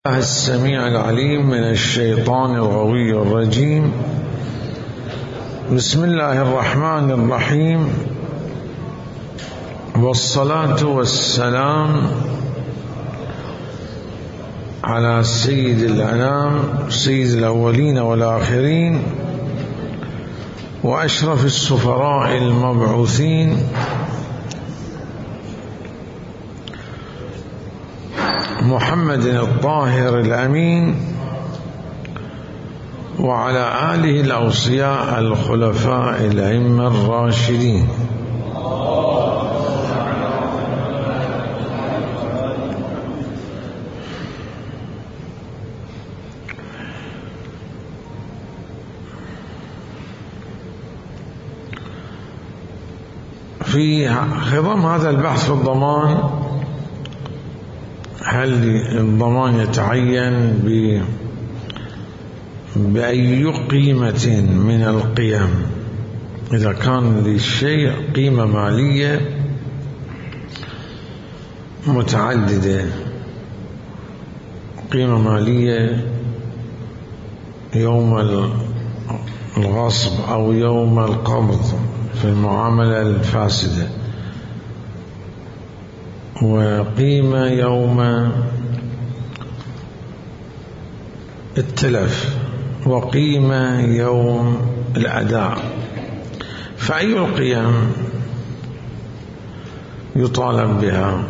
السميع العليم من الشيطان الغوي الرجيم. بسم الله الرحمن الرحيم، والصلاة والسلام على سيد الأنام سيد الأولين والآخرين وأشرف السفراء المبعوثين محمد الطاهر الأمين وعلى آله الأوصياء الخلفاء الأئمة الراشدين. في خضم هذا البحث في الضمان، هل الضمان يتعين بأي قيمة من القيم؟ إذا كان للشيء قيمة مالية متعددة، قيمة مالية يوم الغصب أو يوم القبض في المعاملة الفاسدة، وقيمة يوم التلف، وقيمة يوم الأداء، فأي القيم يطالب بها؟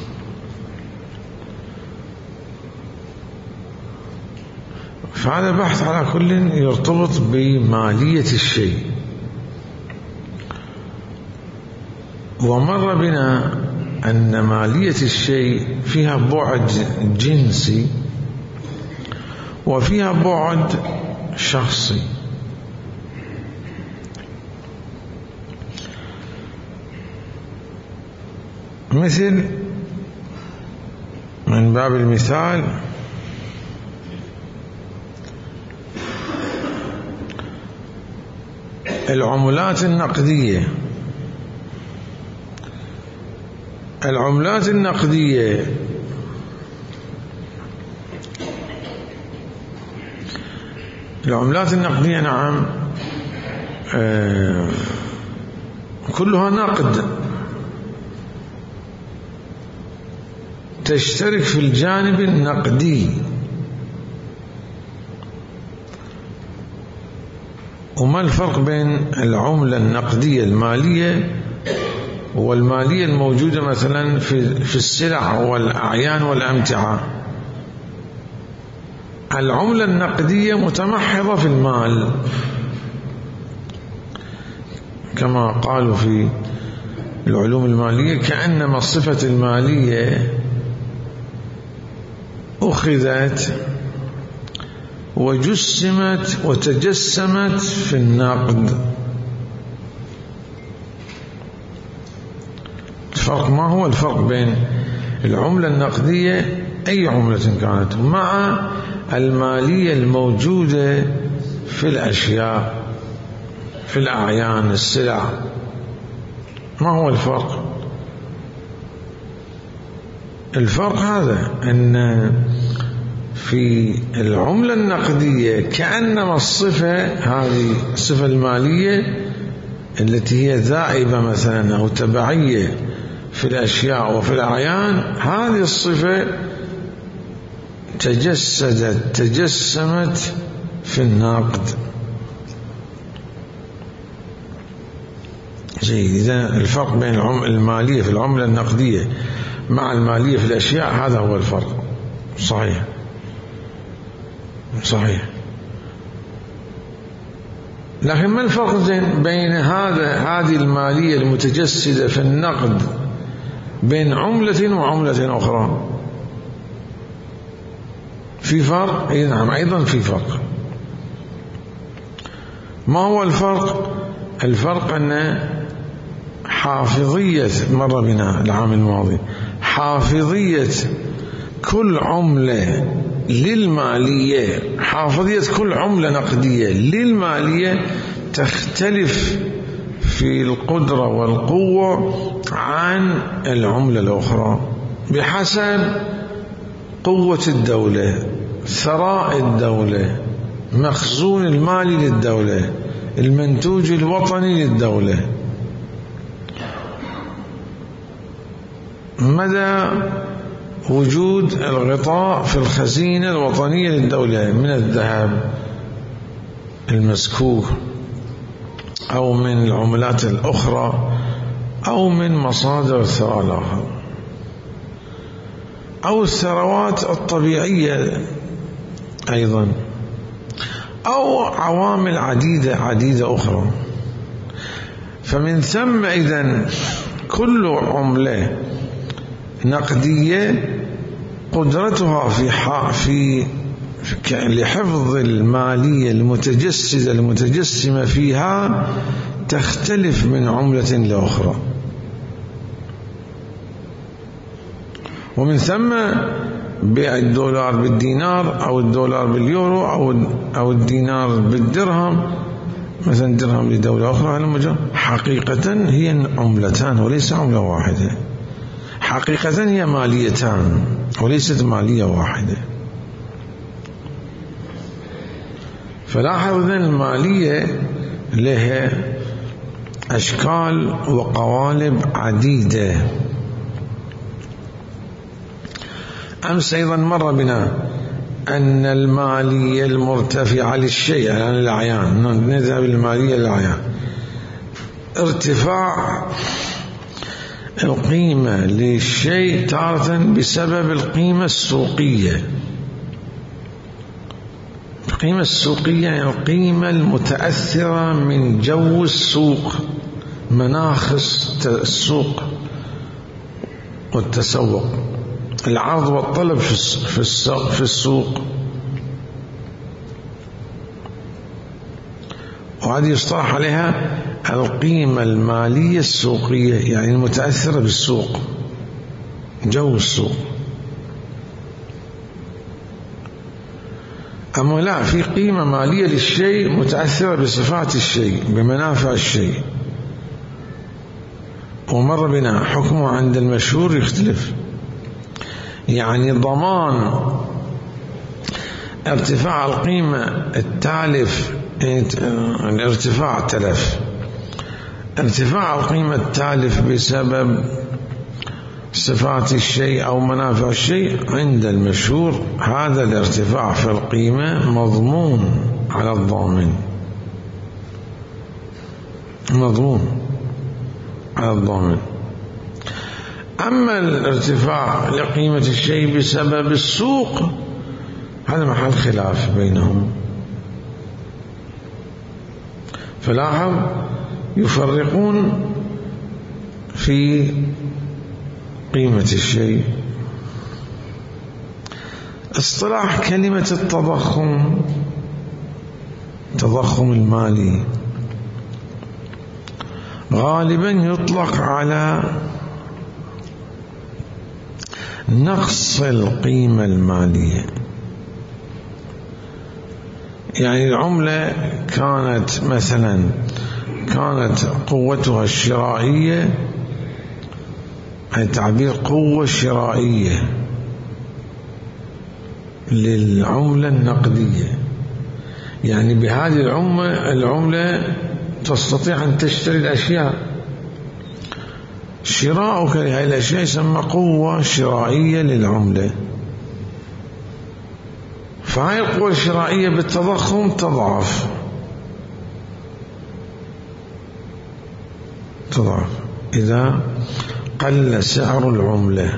فهذا البحث على كل يرتبط بمالية الشيء. ومر بنا أن مالية الشيء فيها بعد جنسي وفيها بعد شخصي. مثل من باب المثال العملات النقدية. العملات النقدية نعم كلها نقد، تشترك في الجانب النقدي. وما الفرق بين العملة النقدية المالية والمالية الموجودة مثلا في السلع والأعيان والأمتعة؟ العملة النقدية متمحضة في المال، كما قالوا في العلوم المالية كأنما الصفة المالية أخذت وجسمت وتجسمت في النقد. الفرق، ما هو الفرق بين العملة النقدية أي عملة كانت مع المالية الموجودة في الأشياء، في الأعيان، السلع؟ ما هو الفرق؟ الفرق هذا أن في العملة النقدية كأنما الصفة، هذه الصفة المالية التي هي ذائبة مثلا أو تبعية في الأشياء وفي الأعيان، هذه الصفة تجسمت في النقد. جيد. إذا الفرق بين المالية في العملة النقدية مع المالية في الأشياء، هذا هو الفرق. صحيح. لكن ما الفرق بين هذه المالية المتجسدة في النقد بين عملة وعملة أخرى؟ في فرق؟ أي نعم، أيضا في فرق. ما هو الفرق؟ الفرق أن حافظية، مر بنا العام الماضي، حافظية كل عملة للمالية، حافظية كل عملة نقدية للمالية تختلف في القدرة والقوة عن العملة الأخرى بحسب قوة الدولة، ثراء الدولة، مخزون المالي للدولة، المنتوج الوطني للدولة، مدى وجود الغطاء في الخزينة الوطنية للدولة من الذهب المسكوك أو من العملات الأخرى أو من مصادر الثراء الآخر أو الثروات الطبيعية أيضا أو عوامل عديدة أخرى. فمن ثم إذن كل عملة نقدية قدرتها في لحفظ المالية المتجسدة المتجسمة فيها تختلف من عملة لأخرى. ومن ثم بيع الدولار بالدينار أو الدولار باليورو أو الدينار بالدرهم، مثلا درهم لدولة أخرى على المجال، حقيقة هي عملتان وليس عملة واحدة، حقيقة هي ماليتان وليست مالية واحدة. فلاحظ أن المالية لها أشكال وقوالب عديدة. أمس أيضا مر بنا أن المالية المرتفعة للشيء يعني الأعيان، نذهب للمالية للأعيان، ارتفاع القيمة للشيء تارة بسبب القيمة السوقية. القيمة السوقية يعني القيمة المتأثرة من جو السوق، مناخ السوق والتسوق، العرض والطلب في السوق. وهذه يصطلح عليها القيمة المالية السوقية، يعني المتأثرة بالسوق، جو السوق. أما لا، في قيمة مالية للشيء متأثرة بصفات الشيء، بمنافع الشيء. ومر بنا حكمه عند المشهور يختلف، يعني ضمان ارتفاع القيمة التالف، الارتفاع تلف، ارتفاع القيمة التالف بسبب صفات الشيء أو منافع الشيء، عند المشهور هذا الارتفاع في القيمة مضمون على الضامن، مضمون على الضامن. أما الارتفاع لقيمة الشيء بسبب السوق هذا محل خلاف بينهم. فلاحظ يفرقون في قيمة الشيء. اصطلاح كلمة التضخم، التضخم المالي، غالبا يطلق على نقص القيمة المالية. يعني العملة كانت مثلا قوتها الشرائية، تعبير قوة شرائية للعملة النقدية، يعني بهذه العملة تستطيع أن تشتري الأشياء. شراؤك لهذه الأشياء يسمى قوة شرائية للعملة. فهذه القوة الشرائية بالتضخم تضعف إذا قل سعر العملة.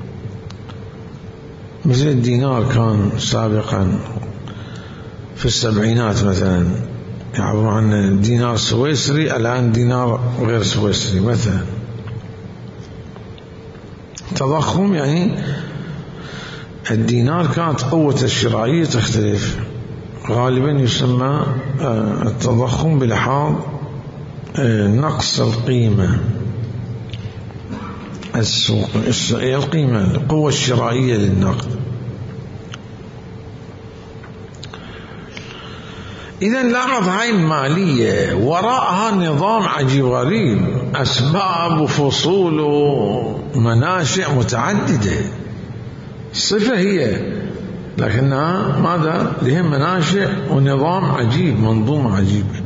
مثل الدينار كان سابقا في السبعينات مثلا يعبر عن دينار سويسري، الآن دينار غير سويسري مثلا. تضخم يعني الدينار كانت قوة الشرائية تختلف، غالبا يسمى التضخم بلحاظ نقص القيمة السوق، القيمة القوة الشرائية للنقد. إذا لاحظ هاي المالية وراءها نظام عجيب غريب، أسباب وفصول ومناشئ متعددة. صفة هي، لكنها ماذا؟ لها مناشئ ونظام عجيب، منظومة عجيبة.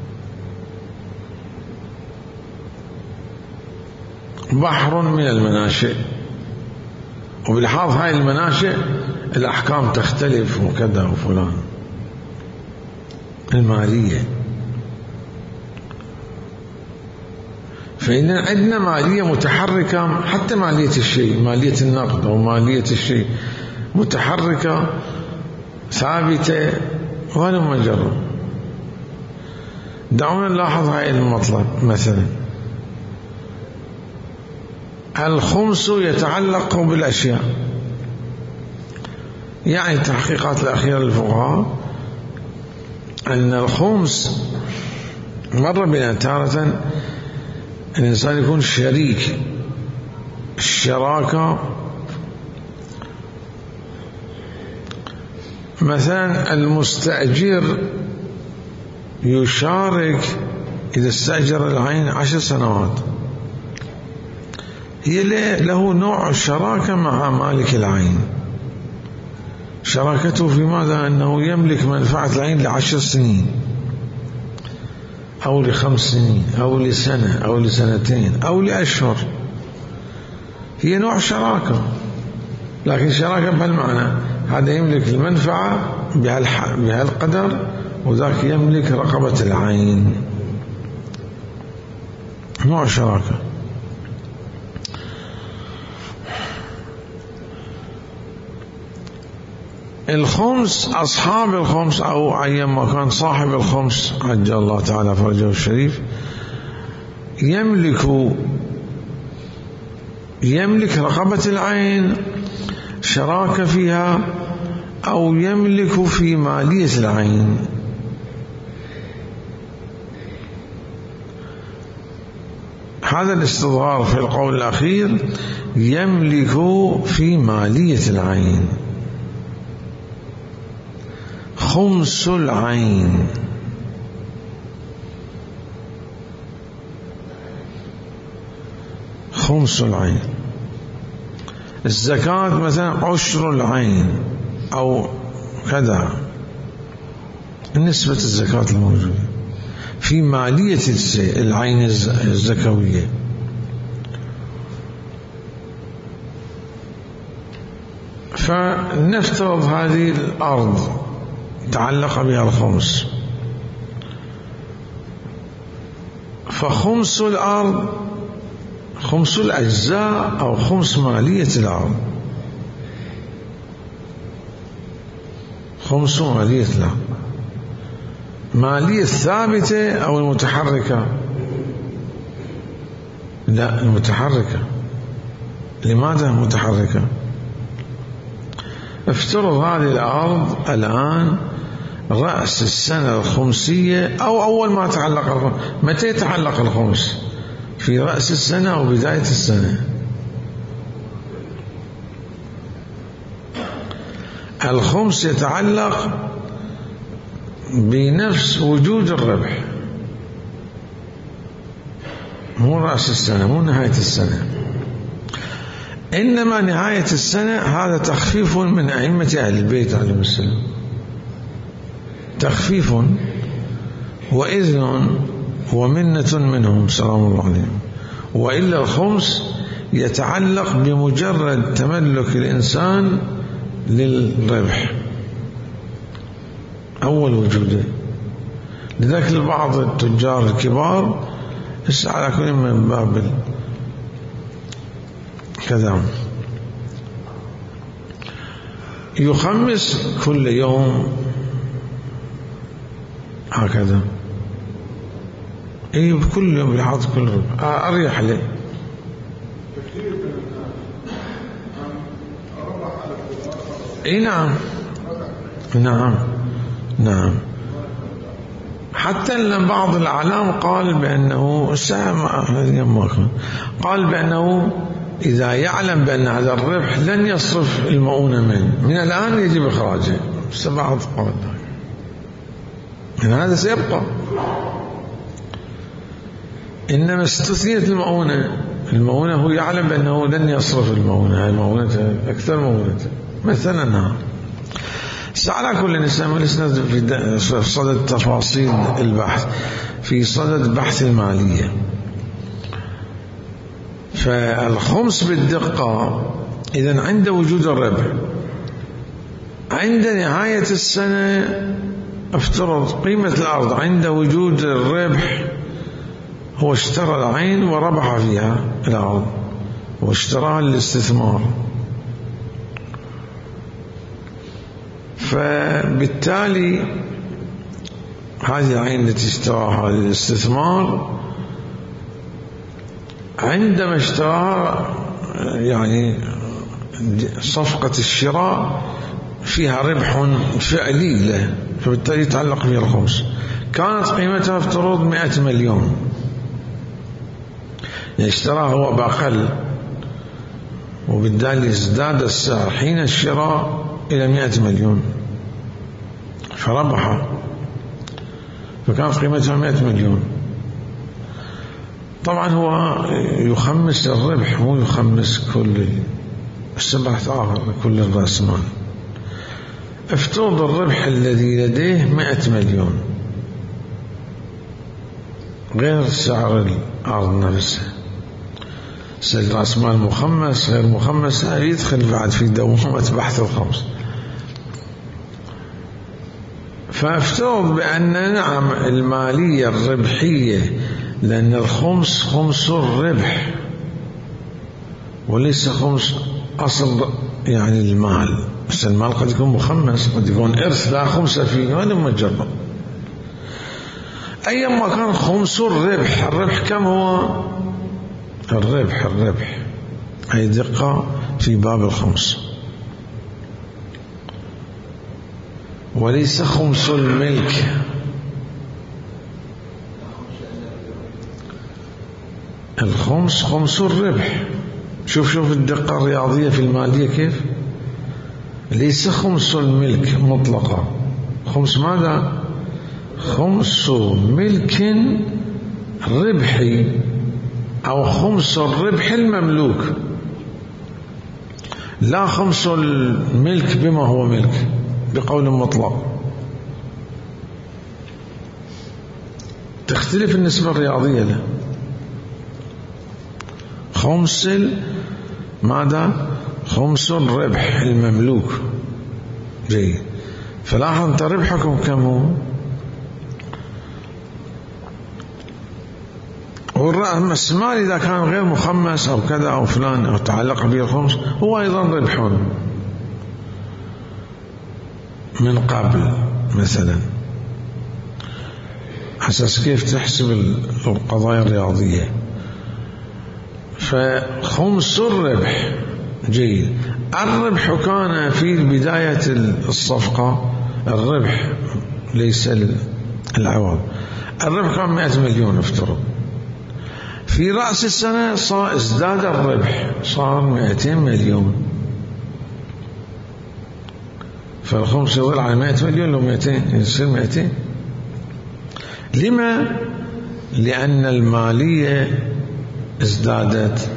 بحر من المناشئ، وبالحاظ هاي المناشئ الأحكام تختلف وكذا وفلان. المالية، فإن عندنا مالية متحركة، حتى مالية الشيء، مالية النقد أو مالية الشيء متحركة ثابتة ولا مجرد. دعونا نلاحظ هاي المطلب. مثلا الخمس يتعلق بالأشياء، يعني التحقيقات الأخيرة للفقهاء أن الخمس مر بنا تارة الإنسان يكون شريك، الشراكة. مثلا المستأجر يشارك إذا استأجر العين 10 سنوات، هي له نوع شراكة مع مالك العين. شراكته في ماذا؟ أنه يملك منفعة العين ل10 سنين أو ل5 سنين أو لسنة أو لسنتين أو لأشهر، هي نوع شراكة. لكن شراكة بهالمعنى، هذا يملك المنفعة بهالقدر وذاك يملك رقبة العين، نوع شراكة. الخمس، أصحاب الخمس أو أيما كان صاحب الخمس عجل الله تعالى فرجه الشريف، يملك رقبة العين، شراكة فيها، أو يملك في مالية العين. هذا الاستظهار في القول الأخير، يملك في مالية العين. خمس العين، خمس العين. الزكاة مثلا 10 العين أو كذا، نسبة الزكاة الموجودة في مالية العين الزكوية. فنفترض هذه الأرض تعلق بها الخمس، فخمس الأرض خمس الأجزاء أو خمس مالية الأرض، خمس مالية الأرض. مالية الثابتة أو المتحركة؟ لا، المتحركة. لماذا متحركة؟ افترض هذه الأرض الآن رأس السنة الخمسية أو أول ما تعلق الخمس. متى يتعلق الخمس؟ في رأس السنة أو بداية السنة. الخمس يتعلق بنفس وجود الربح، مو رأس السنة، مو نهاية السنة، إنما نهاية السنة. هذا تخفيف من أئمة أهل البيت عليهم السلام، تخفيف وإذن ومنة منهم سلام الله عليهم. وإلا الخمس يتعلق بمجرد تملك الإنسان للربح أول وجوده. لذلك لبعض التجار الكبار على كل من باب كذا يخمس كل يوم هكذا، اي كل يوم يحط كل ربع اريح له. اي نعم نعم نعم. حتى ان بعض الاعلام قال بانه قال بانه اذا يعلم بان هذا الربح لن يصرف المؤونة من الان يجب اخراجه. بس بعض قال ان هذا سيبقى، إنما استثنيت المؤونة المؤونة هو يعلم بأنه لن يصرف المؤونة، هاي مؤونته أكثر مؤونته مثلا. على كل نسمى لسنا في صدد تفاصيل البحث، في صدد بحث المالية. فالخمس بالدقة إذن عند وجود الربح، عند نهاية السنة افترض قيمة الأرض عند وجود الربح، هو اشترى العين وربح فيها الأرض واشتراها للاستثمار، فبالتالي هذه العين التي اشتراها للاستثمار عندما اشتراها يعني صفقة الشراء فيها ربح فعلي له، فبالتالي يتعلق فيها الخمس. كانت قيمتها افترض 100 مليون، يعني اشتراها هو بأقل، وبالتالي ازداد السعر حين الشراء إلى 100 مليون فربح، فكانت قيمتها 100 مليون. طبعا هو يخمس الربح، مو يخمس كل السبعة آخر كل الرأس مال. افترض الربح الذي لديه 100 مليون غير سعر الأرض نفسها، سعر رأس مال مخمس غير مخمس، يدخل بعد في دوامة بحث الخمس. فافترض بأن نعم المالية الربحية، لأن الخمس خمس الربح وليس خمس أصل يعني المال، بس المال قد يكون مخمس، قد يكون إرث لا خمس فيه، هذا مجرد. أيما كان خمس الربح، الربح كم هو؟ الربح أي دقة في باب الخمس، وليس خمس الملك. الخمس خمس الربح. شوف الدقة الرياضية في المالية كيف، ليس خمس الملك مطلقة. خمس ماذا؟ خمس ملك ربحي أو خمس الربح المملوك، لا خمس الملك بما هو ملك بقول مطلق. تختلف النسبة الرياضية له. خمس ماذا؟ خمس الربح المملوك. جيد. فلاحظ أنت ربحكم كم هو؟ والرأس المال إذا كان غير مخمس أو كذا أو فلان أو تعلق به الخمس هو أيضا ربح من قبل مثلا. أساس كيف تحسب القضايا الرياضية. فخمس الربح. جيد. الربح كان في بداية الصفقة، الربح ليس العوض، الربح كان 100 مليون افترض. في رأس السنة ازداد الربح صار 200 مليون، فالخمس يظل على 100 مليون لو 200 يصير 200. لما؟ لأن المالية ازدادت.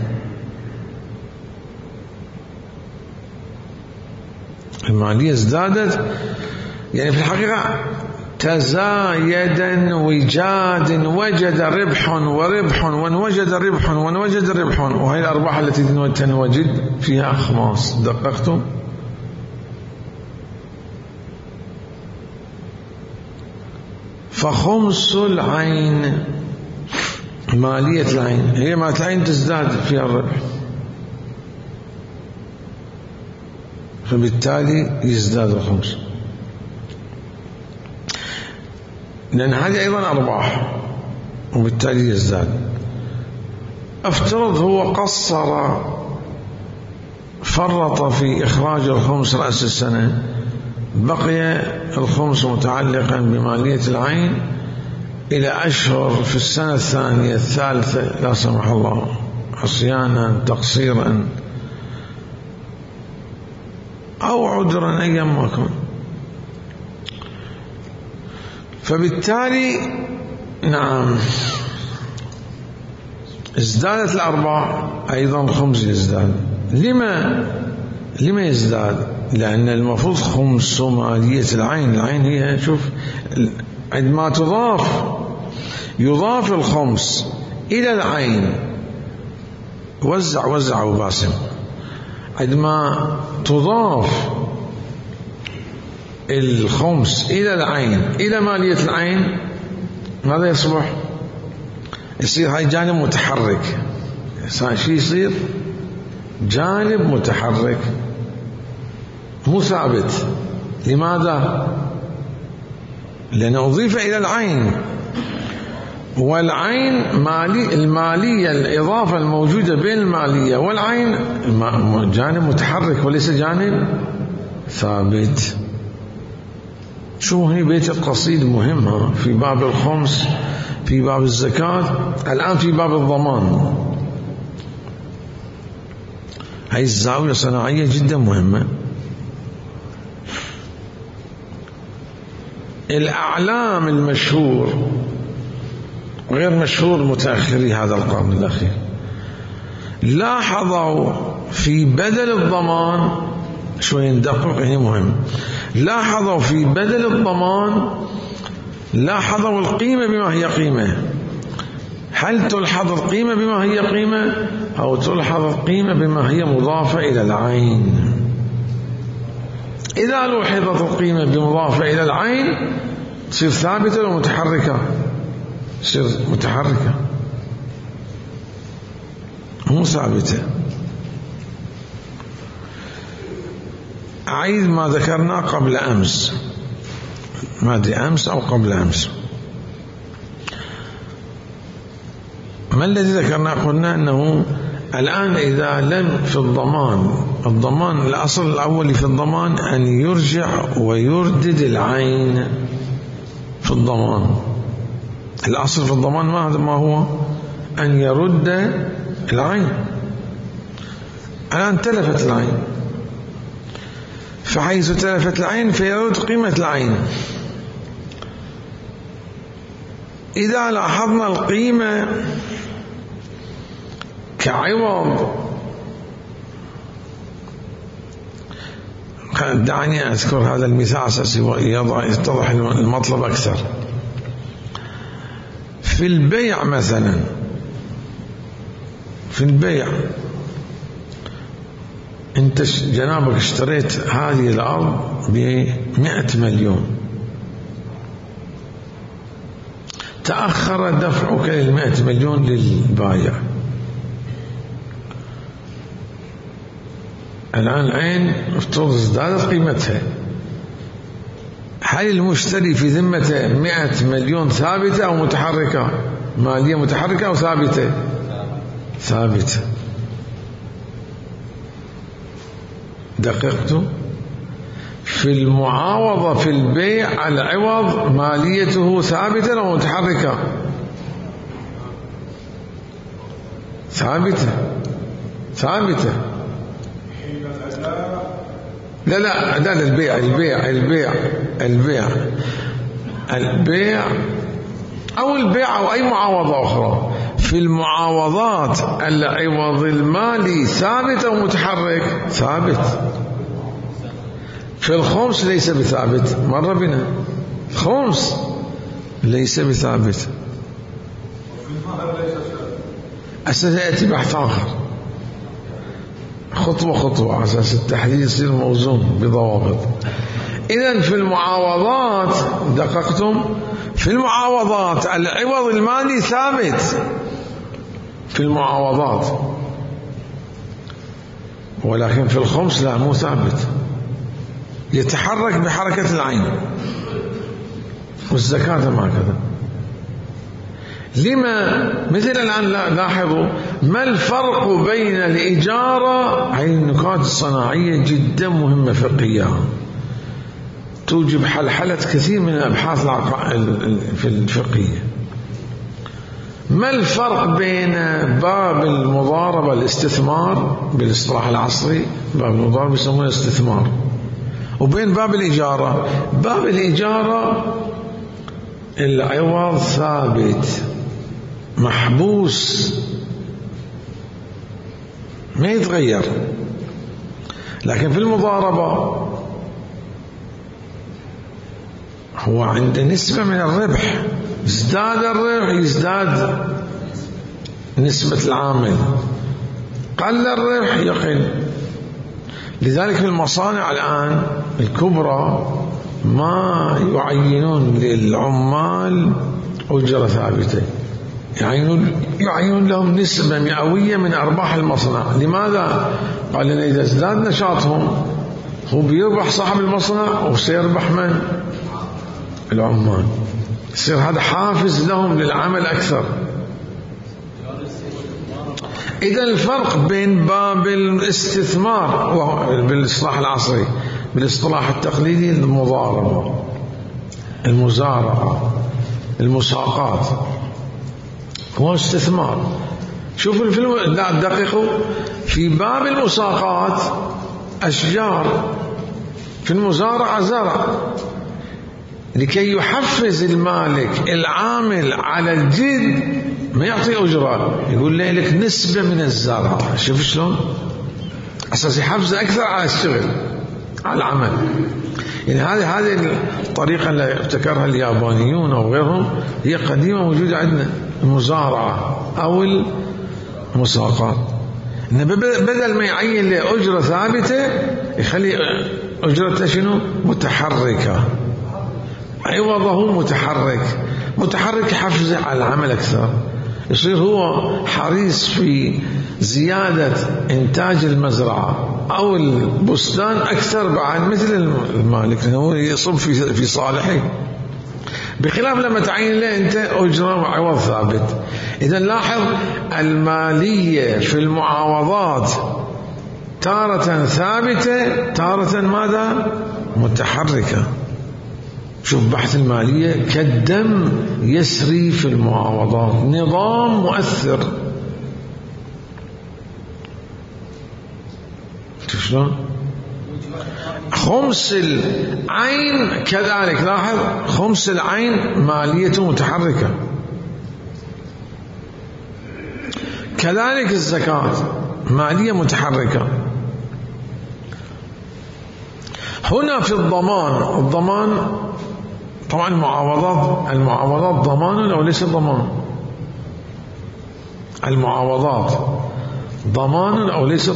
المالية ازدادت يعني في الحقيقة تزايدا وجاد، وجد ربح وربح وانوجد ربح وانوجد ربح، وهي الأرباح التي تنوجد فيها أخماس. دققتم؟ فخمس العين، مالية العين هي مالية العين تزداد فيها الربح، فبالتالي يزداد الخمس، لأن هذه أيضا أرباح وبالتالي يزداد. افترض هو قصر، فرط في إخراج الخمس رأس السنة، بقي الخمس متعلقا بمالية العين إلى أشهر في السنة الثانية الثالثة لا سمح الله، عصيانا تقصيرا أو عذرا أيا ما كان. فبالتالي نعم ازدادت الأرباح أيضا الخمس يزداد. لما يزداد؟ لأن المفروض خمس مالية العين. العين هي، شوف، عندما يضاف الخمس إلى العين، وزع وباسم، عندما تضاف الخمس إلى العين، إلى مالية العين، ماذا يصبح؟ يصير هاي جانب متحرك. شو يصير؟ جانب متحرك مو ثابت. لماذا؟ لأنه أضيف إلى العين، والعين المالية، الإضافة الموجودة بين المالية والعين جانب متحرك وليس جانب ثابت. شو هني بيت القصيد مهمة في باب الخمس، في باب الزكاة، الآن في باب الضمان. هاي الزاوية صناعية جدا مهمة. الأعلام المشهور غير مشهور متأخري هذا القرن الأخير لاحظوا في بدل الضمان، شوي ندقق هنا مهم، لاحظوا في بدل الضمان، لاحظوا القيمة بما هي قيمة. هل تلحظ القيمة بما هي قيمة، أو تلحظ القيمة بما هي مضافة إلى العين؟ إذا لوحظت القيمة بمضافة إلى العين تصير ثابتة أو متحركة؟ تصير متحركة مو ثابتة. أعيد ما ذكرنا قبل أمس، ما أدري أمس أو قبل أمس. ما الذي ذكرنا؟ قلنا أنه الآن إذا لم في الضمان الأصل الأول في الضمان أن يرجع ويردد العين في الضمان. الأصل في الضمان ما هو؟ أن يرد العين. الآن تلفت العين، فحيث تلفت العين فيرد قيمة العين. إذا لاحظنا القيمة كعوض، دعني أذكر هذا المثال أساسي يتضح المطلب أكثر. في البيع مثلا، في البيع أنت جنابك اشتريت هذه الأرض ب100 مليون، تأخر دفعك 100 مليون للبايع. الآن العين افترض ازدادت قيمتها، هل المشتري في ذمته 100 مليون ثابتة أو متحركة؟ مالية متحركة أو ثابتة؟ ثابتة. دققت في المعاوضة في البيع، العوض ماليته ثابتة أو متحركة؟ ثابتة. لا البيع أو البيع أو أي معاوضة أخرى. في المعاوضات العوض المالي ثابت أو متحرك؟ ثابت. في الخمس ليس بثابت، مر بنا الخمس ليس بثابت. سيأتي بحث آخر خطوة على أساس التحديد يصير موزون بضوابط. إذن في المعاوضات، دققتم، في المعاوضات العوض المالي ثابت في المعاوضات، ولكن في الخمس لا، مو ثابت، يتحرك بحركة العين. والزكاة ما كذا. لما؟ مثل الآن لاحظوا ما الفرق بين الإجارة، هذه النقاط الصناعية جدا مهمة فقهية توجب حلحلة كثير من الأبحاث في الفقهية. ما الفرق بين باب المضاربة الاستثمار بالاصطلاح العصري، باب المضاربة يسمونه استثمار، وبين باب الإجارة؟ باب الإجارة العوض ثابت محبوس ما يتغير. لكن في المضاربة هو عنده نسبة من الربح، ازداد الربح يزداد نسبة العامل، قل الربح يقل. لذلك في المصانع الآن الكبرى ما يعينون للعمال أجرة ثابتة، يعينون لهم نسبة مئوية من أرباح المصنع. لماذا؟ قال لنا إذا ازداد نشاطهم هو بيربح صاحب المصنع وسيربح من؟ العمال، يصير هذا حافز لهم للعمل أكثر. إذا الفرق بين باب الاستثمار بالاصطلاح العصري بالاصطلاح التقليدي المضاربة، المزارعة، المساقات، هو استثمار. شوفوا الفيلم، لا دقيقوا، في باب المساقات أشجار، في المزارعة زرع. لكي يحفز المالك العامل على الجد ما يعطي أجرة، يقول له لك نسبة من الزرع. شوف شلون أساس يحفز أكثر على الشغل، على العمل. يعني هذه الطريقة اللي ابتكرها اليابانيون أو غيرهم هي قديمة موجودة عندنا، المزارعة أو المساقات. إن بدل ما يعين له أجرة ثابتة يخلي أجرته شنو؟ متحركة، عوضه متحرك يحفز على العمل أكثر. يصير هو حريص في زيادة إنتاج المزرعة أو البستان أكثر بعد مثل المالك، لأنه يصب في صالحه، بخلاف لما تعين له أنت أجرة وعوض ثابت. إذا لاحظ المالية في المعاوضات تارة ثابتة، تارة ماذا؟ متحركة. شوف بحث المالية كالدم يسري في المعاوضات، نظام مؤثر. شوف شلون؟ خمس العين كذلك، لاحظ خمس العين ماليته متحركة. كذلك الزكاة مالية متحركة. هنا في الضمان طبعا المعاوضات ضمان أو ليس ضمان؟ المعاوضات ضمان أو ليس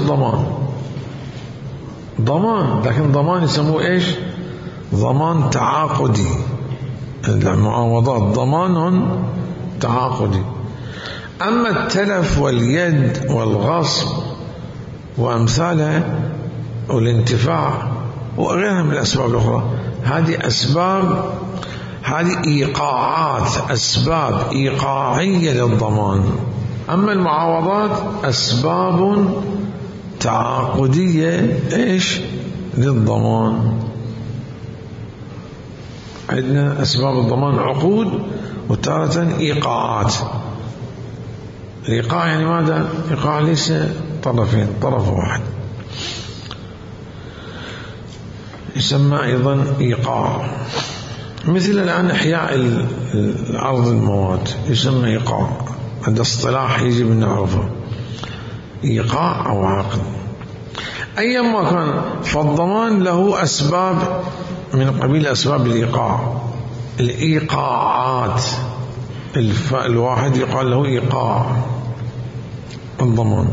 ضمان، لكن ضمان يسموه إيش؟ ضمان تعاقدي. المعاوضات ضمان تعاقدي. أما التلف واليد والغصب وأمثالها والانتفاع وغيرها من الأسباب الأخرى، هذه أسباب، هذه إيقاعات، أسباب إيقاعية للضمان. أما المعاوضات أسباب تعاقدية إيش؟ للضمان. عندنا أسباب الضمان عقود، وتارة إيقاعات. الإيقاع يعني ماذا؟ إيقاع ليس طرفين، طرف واحد، يسمى أيضا إيقاع. مثل الآن إحياء عرض المواد يسمى إيقاع، هذا اصطلاح يجب أن نعرفه، إيقاع أو عقد. أيما كان، فالضمان له أسباب من قبيل أسباب الإيقاع. الإيقاعات الواحد يقال له إيقاع. الضمان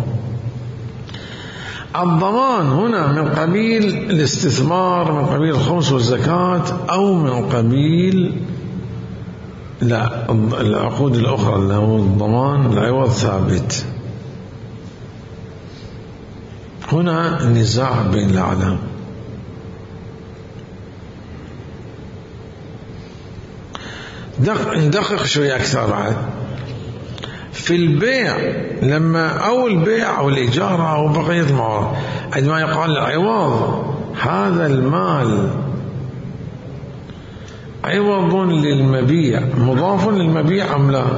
هنا من قبيل الاستثمار، من قبيل الخمس والزكاة، أو من قبيل العقود الأخرى اللي هو الضمان العوض ثابت. هنا نزاع بين الأعلام. ندقق شوية أكثر بعد في البيع، لما أو البيع أو الإجارة أو بقية المعارض، عندما يقال العوض، هذا المال عوض للمبيع، مضاف للمبيع أم لا؟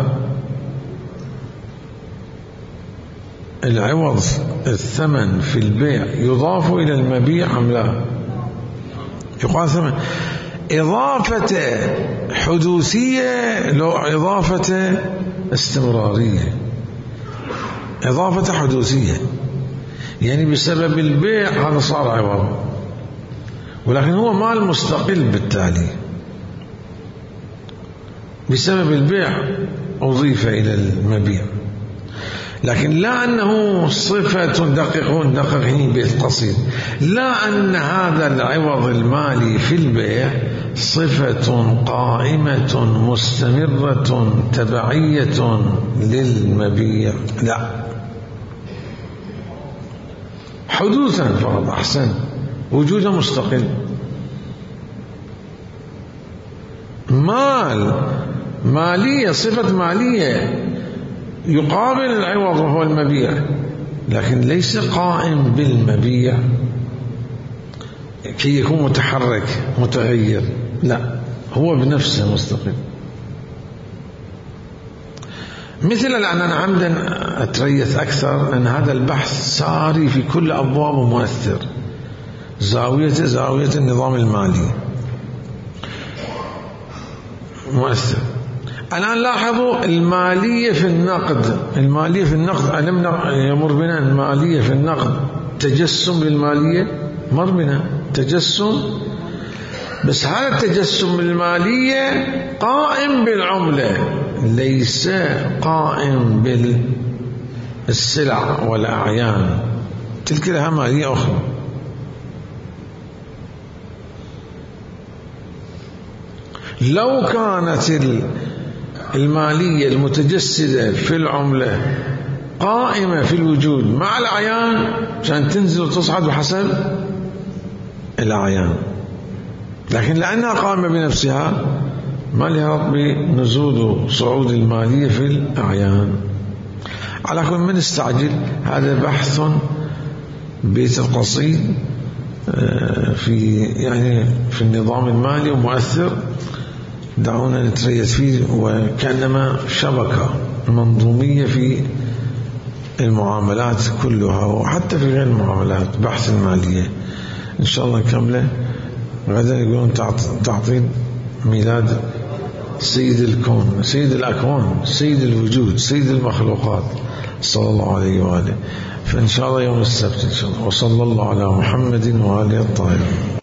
العوض الثمن في البيع يضاف إلى المبيع أم لا؟ يقال ثمن. إضافة حدوثية لو إضافة استمرارية؟ إضافة حدوثية يعني بسبب البيع هذا صار عوض، ولكن هو مال مستقل بالتالي، بسبب البيع أضيف إلى المبيع، لكن لا أنه صفة دقيقون دقيقين بالقصيد، لا أن هذا العوض المالي في البيع صفة قائمة مستمرة تبعية للمبيع، لا، حدوثا فقط، أحسن، وجوده مستقل. مالية، صفة مالية يقابل العوض وهو المبيع، لكن ليس قائم بالمبيع كي يكون متحرك متغير، لا، هو بنفسه مستقل. مثل الآن أنا عمدا أتريث أكثر أن هذا البحث ساري في كل أبواب ومؤثر، زاوية النظام المالي مؤثر. الآن لاحظوا المالية في النقد، ألم يمر بنا المالية في النقد تجسم للمالية، مر بنا تجسم، بس هذا التجسم المالية قائم بالعملة، ليس قائم بالسلع والأعيان، تلك لها مالية أخرى. لو كانت المالية المتجسدة في العملة قائمة في الوجود مع الأعيان عشان تنزل وتصعد بحسب الأعيان، لكن لأنها قائمة بنفسها ما لها ربط بنزول وصعود المالية في الأعيان. على كل من استعجل، هذا بحث بيت القصيد في النظام المالي ومؤثر، دعونا نتريث فيه، وكأنما شبكة منظومية في المعاملات كلها وحتى في غير المعاملات، بحث المالية. إن شاء الله نكمله غدا. يقولون تعطيل ميلاد سيد الكون، سيد الأكوان، سيد الوجود، سيد المخلوقات، صلى الله عليه وآله. فإن شاء الله يوم السبت إن شاء الله. وصلى الله على محمد وآله الطاهرين.